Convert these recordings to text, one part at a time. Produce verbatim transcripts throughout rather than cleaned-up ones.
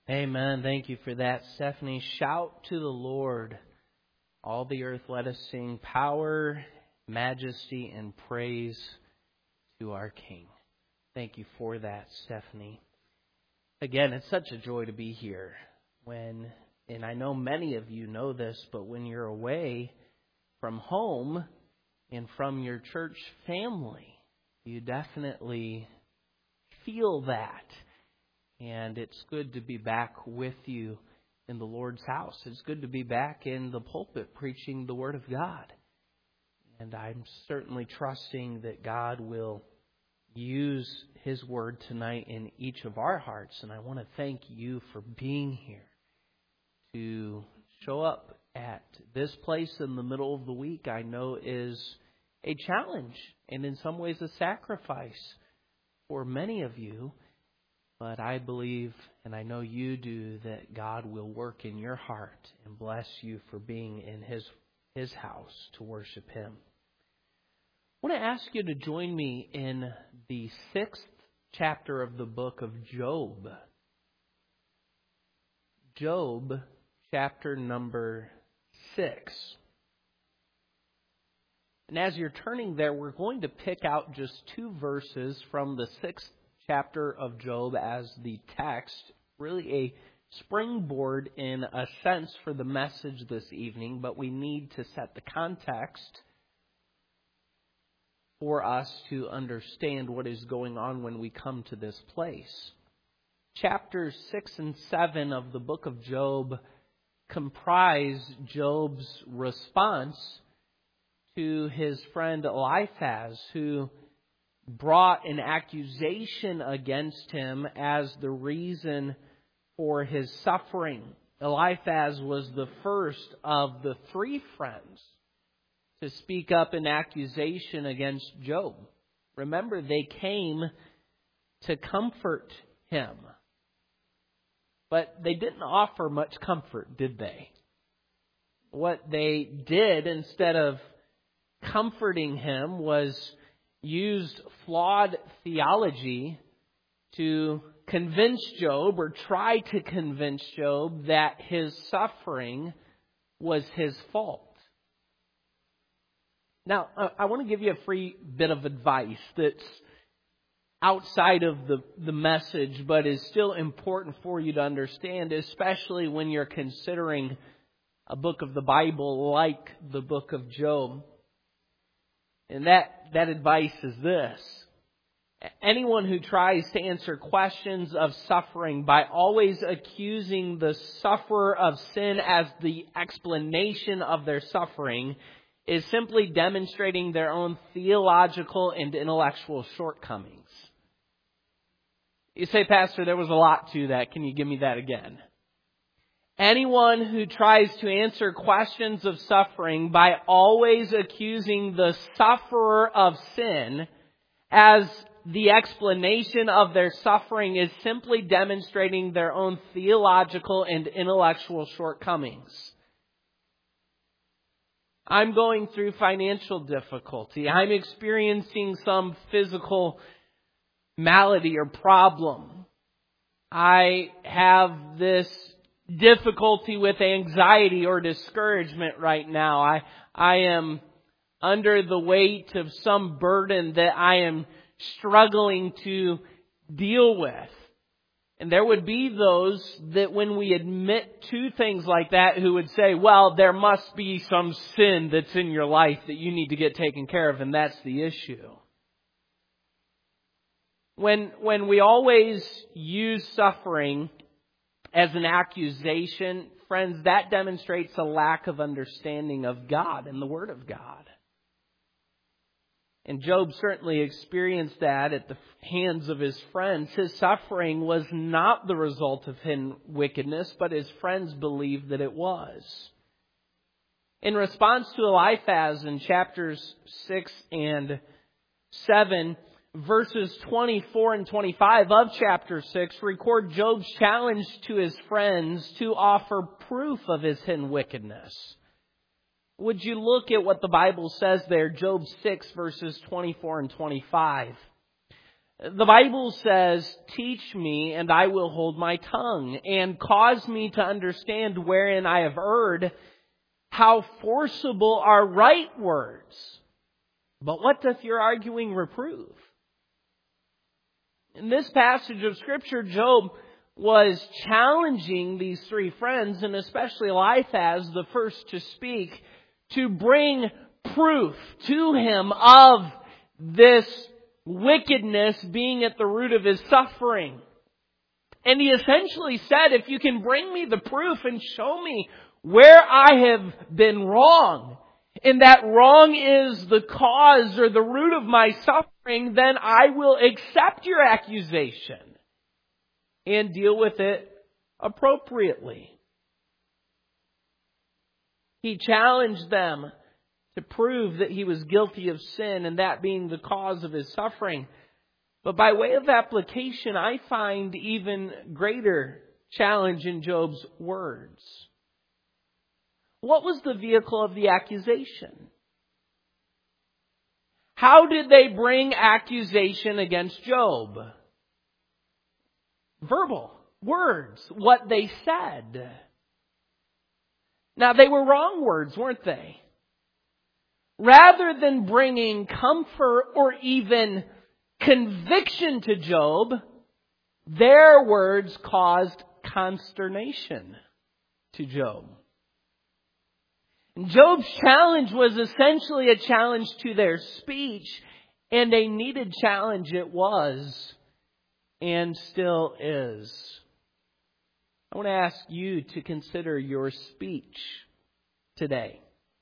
Amen. Thank you for that, Stephanie. Shout to the Lord. All the earth, let us sing power, majesty, and praise to our King. Thank you for that, Stephanie. Again, it's such a joy to be here. When, and I know many of you know this, but when you're away from home and from your church family, you definitely feel that. And it's good to be back with you in the Lord's house. It's good to be back in the pulpit preaching the Word of God. And I'm certainly trusting that God will use His Word tonight in each of our hearts. And I want to thank you for being here to show up at this place in the middle of the week. I know is a challenge and in some ways a sacrifice for many of you. But I believe, and I know you do, that God will work in your heart and bless you for being in His, His house to worship Him. I want to ask you to join me in the sixth chapter of the book of Job. Job, chapter number six. And as you're turning there, we're going to pick out just two verses from the sixth chapter of Job as the text, really a springboard in a sense for the message this evening, but we need to set the context for us to understand what is going on when we come to this place. Chapters six and seven of the book of Job comprise Job's response to his friend Eliphaz, who brought an accusation against him as the reason for his suffering. Eliphaz was the first of the three friends to speak up an accusation against Job. Remember, they came to comfort him. But they didn't offer much comfort, did they? What they did, instead of comforting him, was used flawed theology to convince Job, or try to convince Job, that his suffering was his fault. Now, I want to give you a free bit of advice that's outside of the, the message, but is still important for you to understand, especially when you're considering a book of the Bible like the book of Job. And that, that advice is this. Anyone who tries to answer questions of suffering by always accusing the sufferer of sin as the explanation of their suffering is simply demonstrating their own theological and intellectual shortcomings. You say, Pastor, there was a lot to that. Can you give me that again? Anyone who tries to answer questions of suffering by always accusing the sufferer of sin as the explanation of their suffering is simply demonstrating their own theological and intellectual shortcomings. I'm going through financial difficulty. I'm experiencing some physical malady or problem. I have this difficulty with anxiety or discouragement right now. I I am under the weight of some burden that I am struggling to deal with. And there would be those that when we admit to things like that who would say, well, there must be some sin that's in your life that you need to get taken care of, and that's the issue. When when we always use suffering as an accusation, friends, that demonstrates a lack of understanding of God and the Word of God. And Job certainly experienced that at the hands of his friends. His suffering was not the result of his wickedness, but his friends believed that it was. In response to Eliphaz in chapters six and seven, verses twenty-four and twenty-five of chapter six record Job's challenge to his friends to offer proof of his hidden wickedness. Would you look at what the Bible says there, Job six, verses twenty-four and twenty-five? The Bible says, teach me and I will hold my tongue, and cause me to understand wherein I have erred. How forcible are right words! But what doth your arguing reprove? In this passage of Scripture, Job was challenging these three friends, and especially Eliphaz, the first to speak, to bring proof to him of this wickedness being at the root of his suffering. And he essentially said, if you can bring me the proof and show me where I have been wrong, and that wrong is the cause or the root of my suffering, then I will accept your accusation and deal with it appropriately. He challenged them to prove that he was guilty of sin, and that being the cause of his suffering. But by way of application, I find even greater challenge in Job's words. What was the vehicle of the accusation? How did they bring accusation against Job? Verbal words, what they said. Now, they were wrong words, weren't they? Rather than bringing comfort or even conviction to Job, their words caused consternation to Job. And Job's challenge was essentially a challenge to their speech, and a needed challenge it was, and still is. I want to ask you to consider your speech today.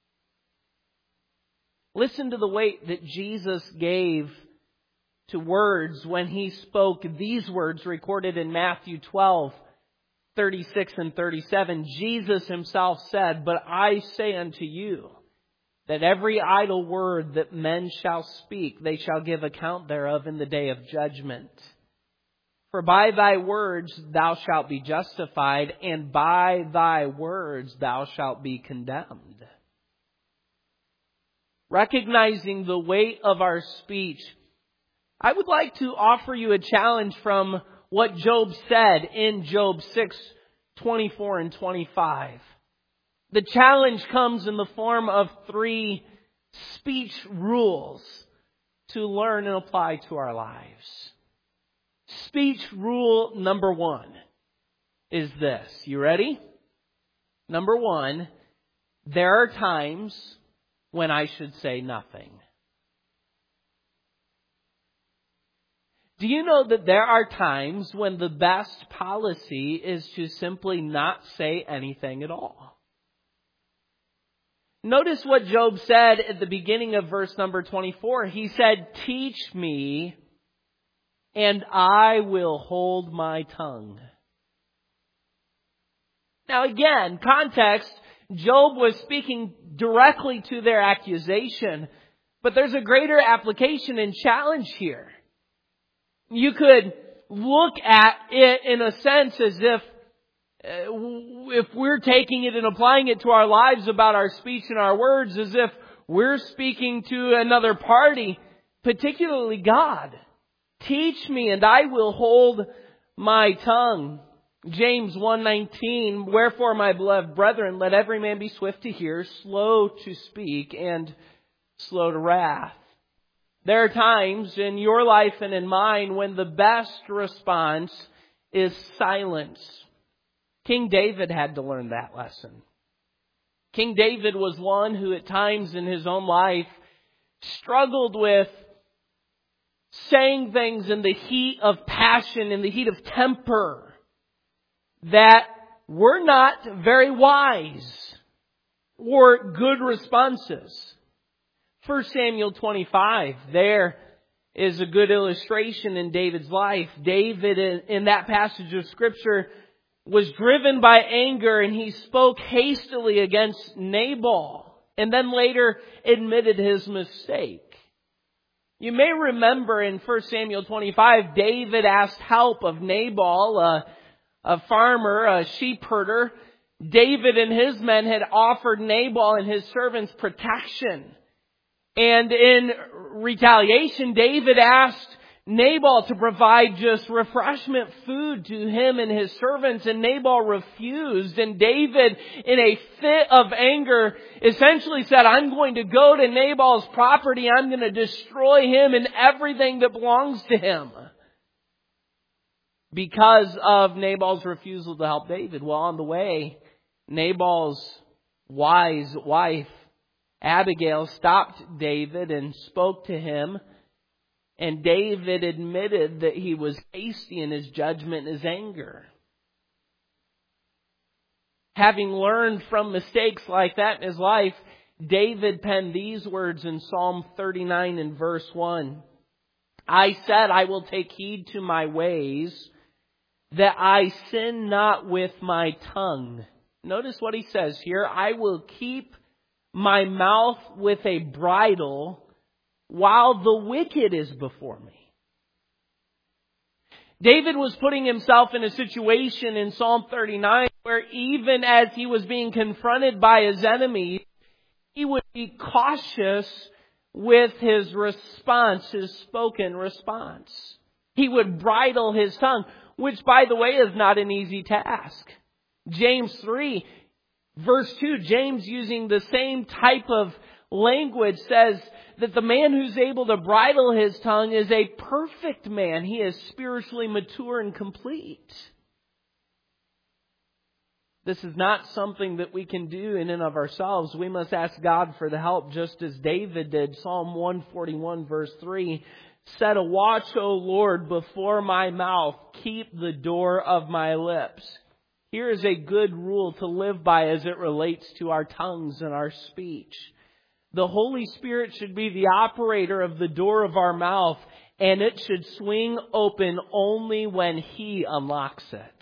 Listen to the weight that Jesus gave to words when He spoke these words recorded in Matthew twelve, thirty-six and thirty-seven. Jesus Himself said, "But I say unto you, that every idle word that men shall speak, they shall give account thereof in the day of judgment. For by thy words thou shalt be justified, and by thy words thou shalt be condemned." Recognizing the weight of our speech, I would like to offer you a challenge from what Job said in Job six, twenty-four and twenty-five. The challenge comes in the form of three speech rules to learn and apply to our lives. Speech rule number one is this. You ready? Number one, there are times when I should say nothing. Do you know that there are times when the best policy is to simply not say anything at all? Notice what Job said at the beginning of verse number twenty-four. He said, "Teach me, and I will hold my tongue." Now again, context, Job was speaking directly to their accusation, but there's a greater application and challenge here. You could look at it in a sense as if uh, if we're taking it and applying it to our lives about our speech and our words, as if we're speaking to another party, particularly God. Teach me and I will hold my tongue. James one nineteen, "Wherefore, my beloved brethren, let every man be swift to hear, slow to speak, and slow to wrath." There are times in your life and in mine when the best response is silence. King David had to learn that lesson. King David was one who at times in his own life struggled with saying things in the heat of passion, in the heat of temper, that were not very wise or good responses. First Samuel twenty-five, there is a good illustration in David's life. David, in that passage of Scripture, was driven by anger, and he spoke hastily against Nabal, and then later admitted his mistake. You may remember in First Samuel twenty-five, David asked help of Nabal, a, a farmer, a sheep herder. David and his men had offered Nabal and his servants protection. And in retaliation, David asked Nabal to provide just refreshment food to him and his servants, and Nabal refused. And David, in a fit of anger, essentially said, I'm going to go to Nabal's property. I'm going to destroy him and everything that belongs to him, because of Nabal's refusal to help David. Well, on the way, Nabal's wise wife, Abigail, stopped David and spoke to him. And David admitted that he was hasty in his judgment and his anger. Having learned from mistakes like that in his life, David penned these words in Psalm thirty-nine and verse one. I said, I will take heed to my ways, that I sin not with my tongue. Notice what he says here. I will keep my mouth with a bridle while the wicked is before me. David was putting himself in a situation in Psalm thirty-nine where even as he was being confronted by his enemies, he would be cautious with his response, his spoken response. He would bridle his tongue, which, by the way, is not an easy task. James three, verse two, James, using the same type of language, says that the man who's able to bridle his tongue is a perfect man. He is spiritually mature and complete. This is not something that we can do in and of ourselves. We must ask God for the help, just as David did. Psalm one forty-one verse three, set a watch, O Lord, before my mouth. Keep the door of my lips. Here is a good rule to live by as it relates to our tongues and our speech. The Holy Spirit should be the operator of the door of our mouth, and it should swing open only when He unlocks it.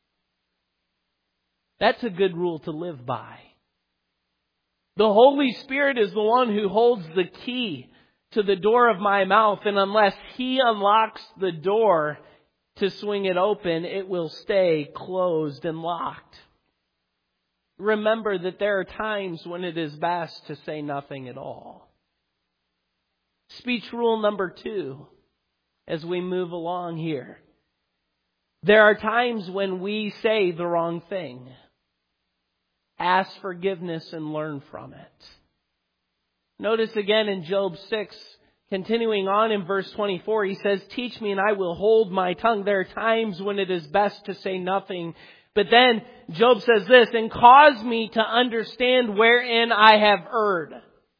That's a good rule to live by. The Holy Spirit is the one who holds the key to the door of my mouth, and unless He unlocks the door to swing it open, it will stay closed and locked. Remember that there are times when it is best to say nothing at all. Speech rule number two, as we move along here. There are times when we say the wrong thing. Ask forgiveness and learn from it. Notice again in Job six, continuing on in verse twenty-four, he says, teach me and I will hold my tongue. There are times when it is best to say nothing. But then Job says this, and cause me to understand wherein I have erred.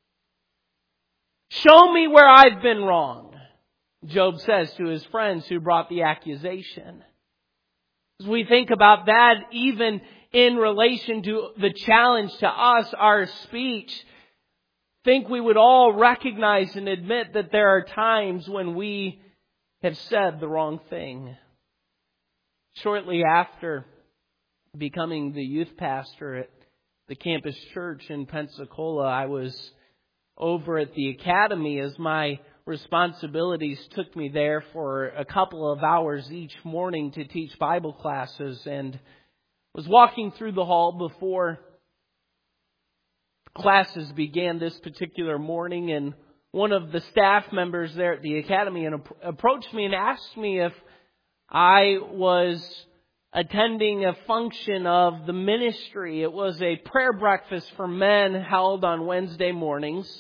Show me where I've been wrong, Job says to his friends who brought the accusation. As we think about that, even in relation to the challenge to us, our speech, I think we would all recognize and admit that there are times when we have said the wrong thing. Shortly after becoming the youth pastor at the campus church in Pensacola, I was over at the academy as my responsibilities took me there for a couple of hours each morning to teach Bible classes, and was walking through the hall before classes began this particular morning, and one of the staff members there at the academy approached me and asked me if I was attending a function of the ministry. It was a prayer breakfast for men held on Wednesday mornings.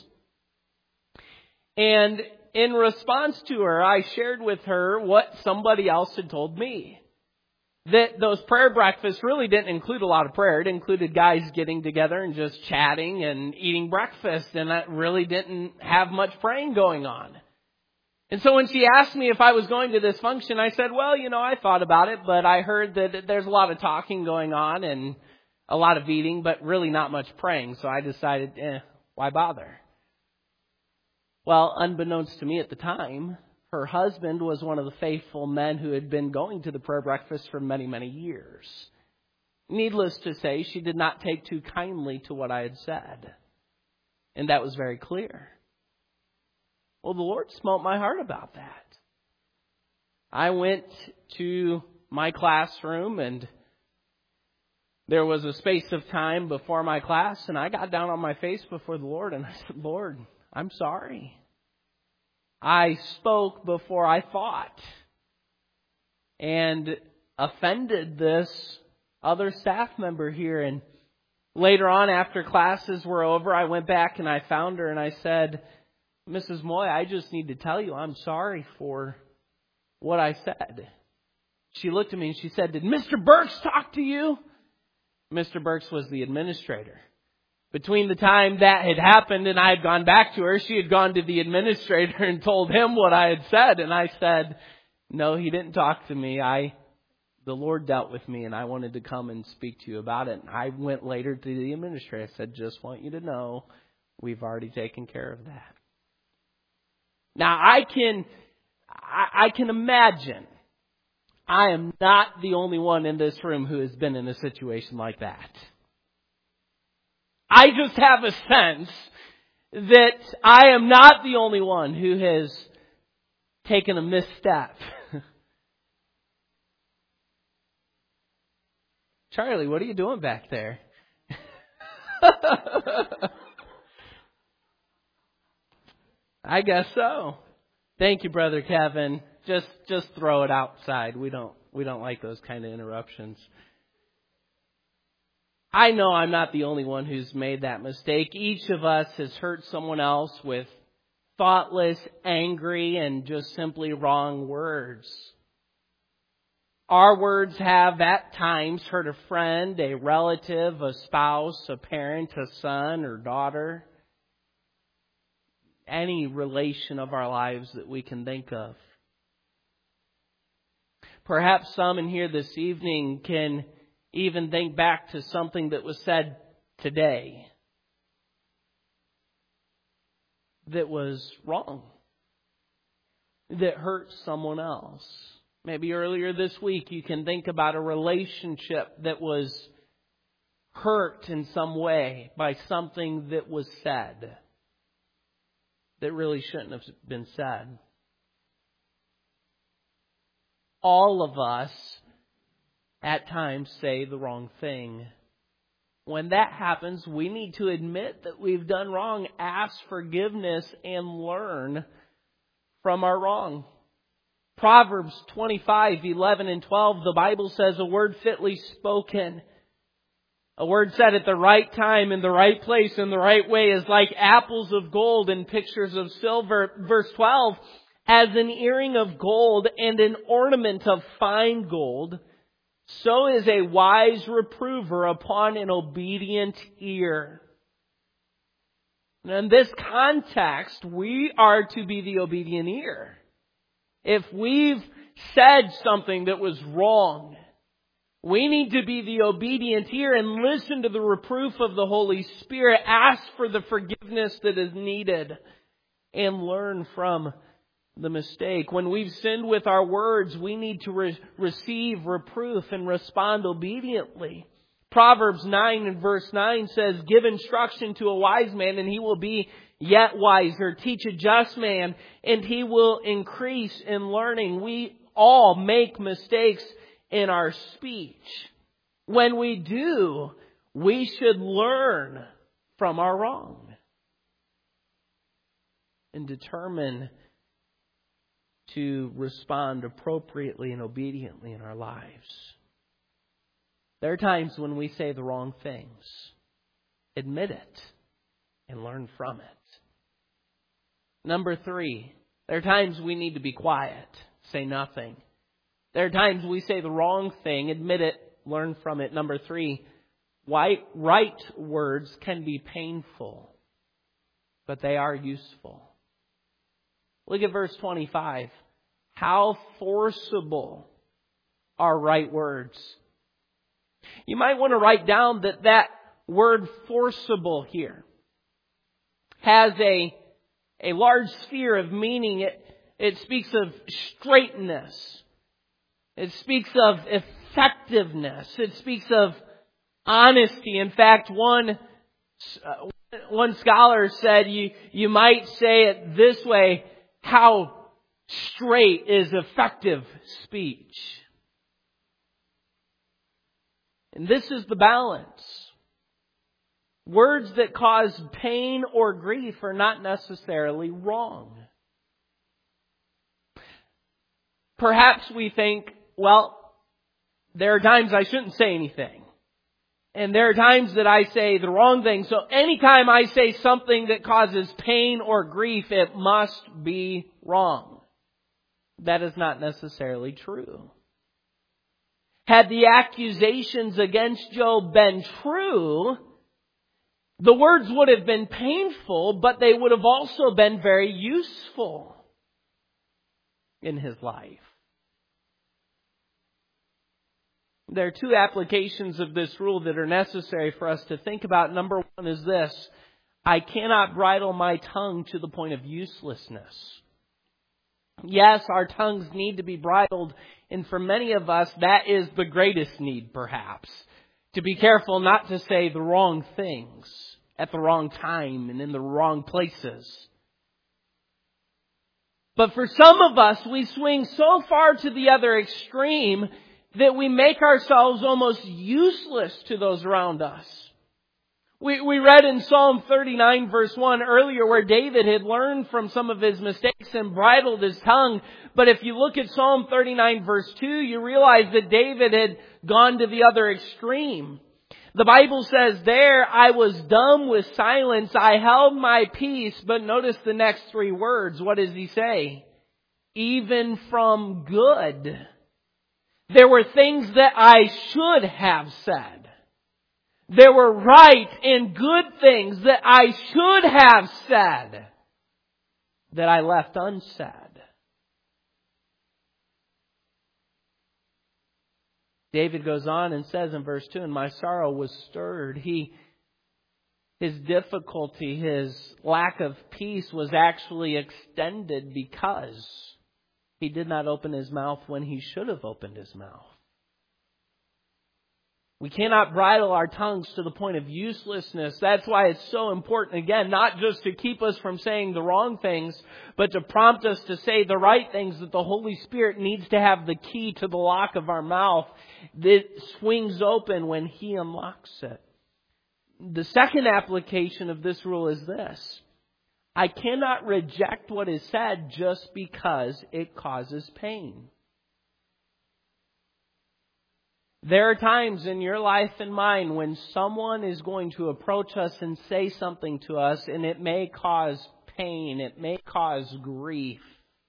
And in response to her, I shared with her what somebody else had told me. That those prayer breakfasts really didn't include a lot of prayer. It included guys getting together and just chatting and eating breakfast. And that really didn't have much praying going on. And so when she asked me if I was going to this function, I said, well, you know, I thought about it, but I heard that there's a lot of talking going on and a lot of eating, but really not much praying. So I decided, eh, why bother? Well, unbeknownst to me at the time, her husband was one of the faithful men who had been going to the prayer breakfast for many, many years. Needless to say, she did not take too kindly to what I had said. And that was very clear. Well, the Lord smote my heart about that. I went to my classroom, and there was a space of time before my class, and I got down on my face before the Lord, and I said, Lord, I'm sorry. I spoke before I thought and offended this other staff member here. And later on, after classes were over, I went back and I found her and I said, Missus Moy, I just need to tell you I'm sorry for what I said. She looked at me and she said, did Mister Burks talk to you? Mister Burks was the administrator. Between the time that had happened and I had gone back to her, she had gone to the administrator and told him what I had said. And I said, no, he didn't talk to me. I, the Lord dealt with me and I wanted to come and speak to you about it. And I went later to the administrator. I said, just want you to know we've already taken care of that. Now I can, I, I can imagine I am not the only one in this room who has been in a situation like that. I just have a sense that I am not the only one who has taken a misstep. Charlie, what are you doing back there? I guess so. Thank you, Brother Kevin. Just just throw it outside. We don't we don't like those kind of interruptions. I know I'm not the only one who's made that mistake. Each of us has hurt someone else with thoughtless, angry, and just simply wrong words. Our words have at times hurt a friend, a relative, a spouse, a parent, a son or daughter. Any relation of our lives that we can think of. Perhaps some in here this evening can even think back to something that was said today that was wrong, that hurt someone else. Maybe earlier this week you can think about a relationship that was hurt in some way by something that was said that really shouldn't have been said. All of us at times say the wrong thing. When that happens, we need to admit that we've done wrong, ask forgiveness, and learn from our wrong. Proverbs twenty-five, eleven and twelve, the Bible says, a word fitly spoken, a word said at the right time, in the right place, in the right way, is like apples of gold and pictures of silver. Verse twelve, as an earring of gold and an ornament of fine gold, so is a wise reprover upon an obedient ear. And in this context, we are to be the obedient ear. If we've said something that was wrong, we need to be the obedient ear and listen to the reproof of the Holy Spirit, ask for the forgiveness that is needed, and learn from the mistake. When we've sinned with our words, we need to re- receive reproof and respond obediently. Proverbs nine and verse nine says, give instruction to a wise man and he will be yet wiser. Teach a just man and he will increase in learning. We all make mistakes in our speech. When we do, we should learn from our wrong and determine to respond appropriately and obediently in our lives. There are times when we say the wrong things. Admit it and learn from it. Number three, there are times we need to be quiet, say nothing. There are times we say the wrong thing, admit it, learn from it. Number three, right words can be painful, but they are useful. Look at verse twenty-five. How forcible are right words. You might want to write down that that word forcible here has a, a large sphere of meaning. It, it speaks of straightness. It speaks of effectiveness. It speaks of honesty. In fact, one, uh, one scholar said you, you might say it this way: how straight is effective speech. And this is the balance. Words that cause pain or grief are not necessarily wrong. Perhaps we think, well, there are times I shouldn't say anything. And there are times that I say the wrong thing. So anytime I say something that causes pain or grief, it must be wrong. That is not necessarily true. Had the accusations against Job been true, the words would have been painful, but they would have also been very useful in his life. There are two applications of this rule that are necessary for us to think about. Number one is this: I cannot bridle my tongue to the point of uselessness. Yes, our tongues need to be bridled, and for many of us, that is the greatest need, perhaps. To be careful not to say the wrong things at the wrong time and in the wrong places. But for some of us, we swing so far to the other extreme that we make ourselves almost useless to those around us. We, we read in Psalm thirty-nine verse one earlier where David had learned from some of his mistakes and bridled his tongue. But if you look at Psalm thirty-nine verse two, you realize that David had gone to the other extreme. The Bible says there, I was dumb with silence, I held my peace. But notice the next three words. What does he say? Even from good. There were things that I should have said. There were right and good things that I should have said that I left unsaid. David goes on and says in verse two, and my sorrow was stirred. He, his difficulty, his lack of peace was actually extended because he did not open his mouth when he should have opened his mouth. We cannot bridle our tongues to the point of uselessness. That's why it's so important, again, not just to keep us from saying the wrong things, but to prompt us to say the right things, that the Holy Spirit needs to have the key to the lock of our mouth that swings open when He unlocks it. The second application of this rule is this: I cannot reject what is said just because it causes pain. There are times in your life and mine when someone is going to approach us and say something to us, and it may cause pain, it may cause grief.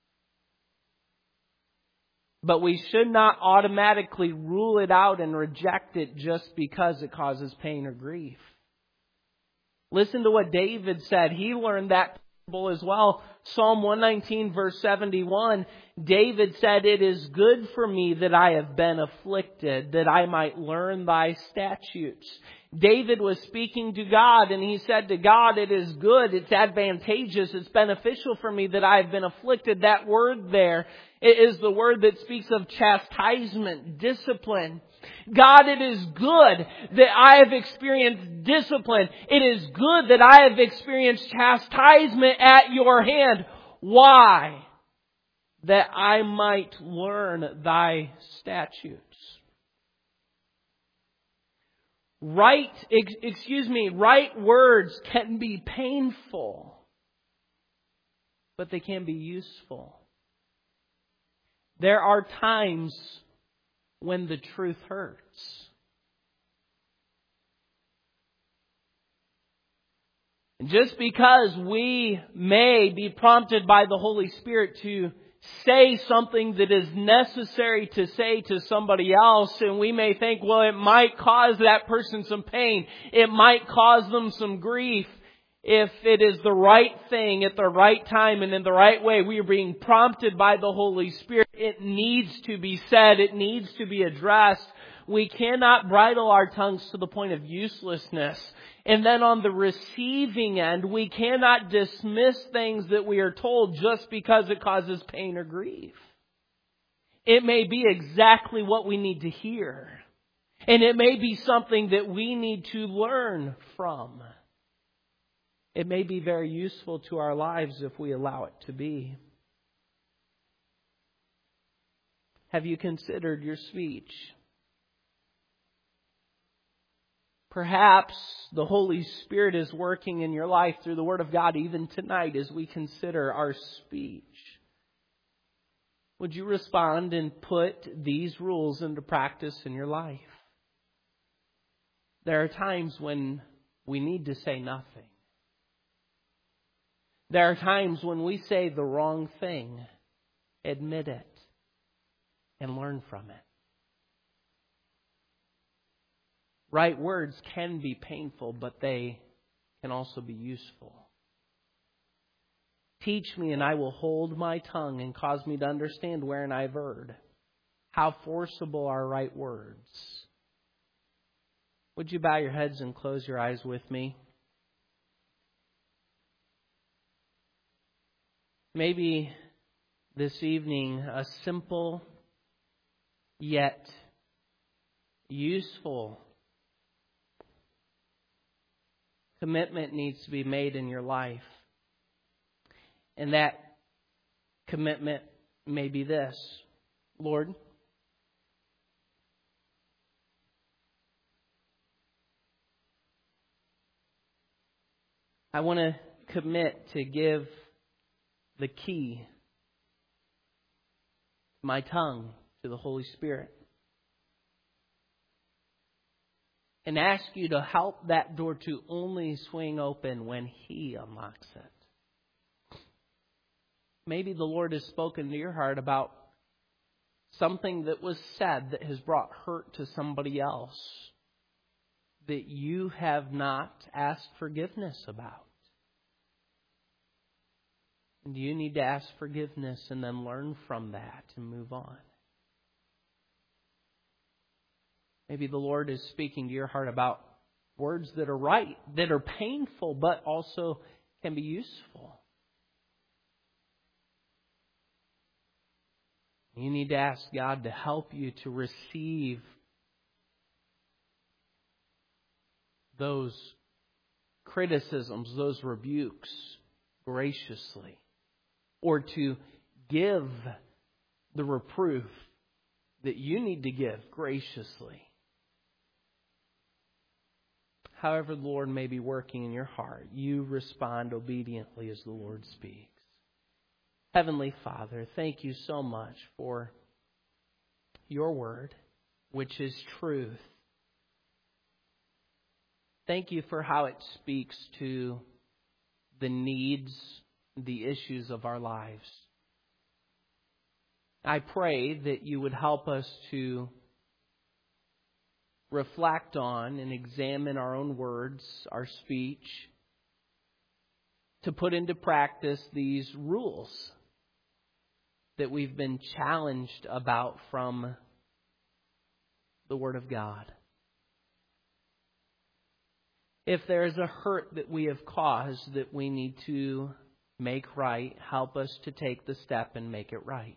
But we should not automatically rule it out and reject it just because it causes pain or grief. Listen to what David said. He learned that principle as well. Psalm one nineteen verse seventy-one, David said, it is good for me that I have been afflicted, that I might learn thy statutes. David was speaking to God, and he said to God, it is good, it's advantageous, it's beneficial for me that I have been afflicted. That word there is the word that speaks of chastisement, discipline. God, it is good that I have experienced discipline. It is good that I have experienced chastisement at your hand. Why? That I might learn thy statutes. Right, ex- excuse me, right words can be painful, but they can be useful. There are times when the truth hurts. And just because we may be prompted by the Holy Spirit to say something that is necessary to say to somebody else, and we may think, well, it might cause that person some pain, it might cause them some grief. If it is the right thing at the right time and in the right way, we are being prompted by the Holy Spirit. It needs to be said. It needs to be addressed. We cannot bridle our tongues to the point of uselessness. And then on the receiving end, we cannot dismiss things that we are told just because it causes pain or grief. It may be exactly what we need to hear. And it may be something that we need to learn from. It may be very useful to our lives if we allow it to be. Have you considered your speech? Perhaps the Holy Spirit is working in your life through the Word of God even tonight as we consider our speech. Would you respond and put these rules into practice in your life? There are times when we need to say nothing. There are times when we say the wrong thing. Admit it and learn from it. Right words can be painful, but they can also be useful. Teach me, and I will hold my tongue, and cause me to understand wherein I've erred. How forcible are right words. Would you bow your heads and close your eyes with me? Maybe this evening a simple yet useful commitment needs to be made in your life. And that commitment may be this: Lord, I want to commit to give the key, my tongue, to the Holy Spirit. And ask you to help that door to only swing open when He unlocks it. Maybe the Lord has spoken to your heart about something that was said that has brought hurt to somebody else that you have not asked forgiveness about. And you need to ask forgiveness and then learn from that and move on. Maybe the Lord is speaking to your heart about words that are right, that are painful, but also can be useful. You need to ask God to help you to receive those criticisms, those rebukes graciously, or to give the reproof that you need to give graciously. However the Lord may be working in your heart, you respond obediently as the Lord speaks. Heavenly Father, thank you so much for your word, which is truth. Thank you for how it speaks to the needs, the issues of our lives. I pray that you would help us to reflect on and examine our own words, our speech, to put into practice these rules that we've been challenged about from the Word of God. If there is a hurt that we have caused that we need to make right, help us to take the step and make it right.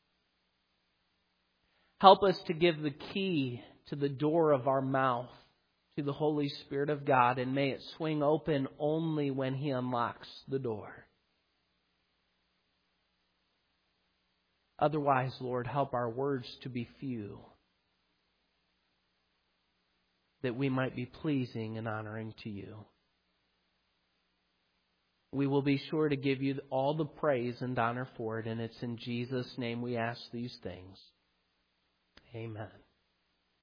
Help us to give the key to the door of our mouth to the Holy Spirit of God, and may it swing open only when He unlocks the door. Otherwise, Lord, help our words to be few, that we might be pleasing and honoring to you. We will be sure to give you all the praise and honor for it, and it's in Jesus' name we ask these things. Amen.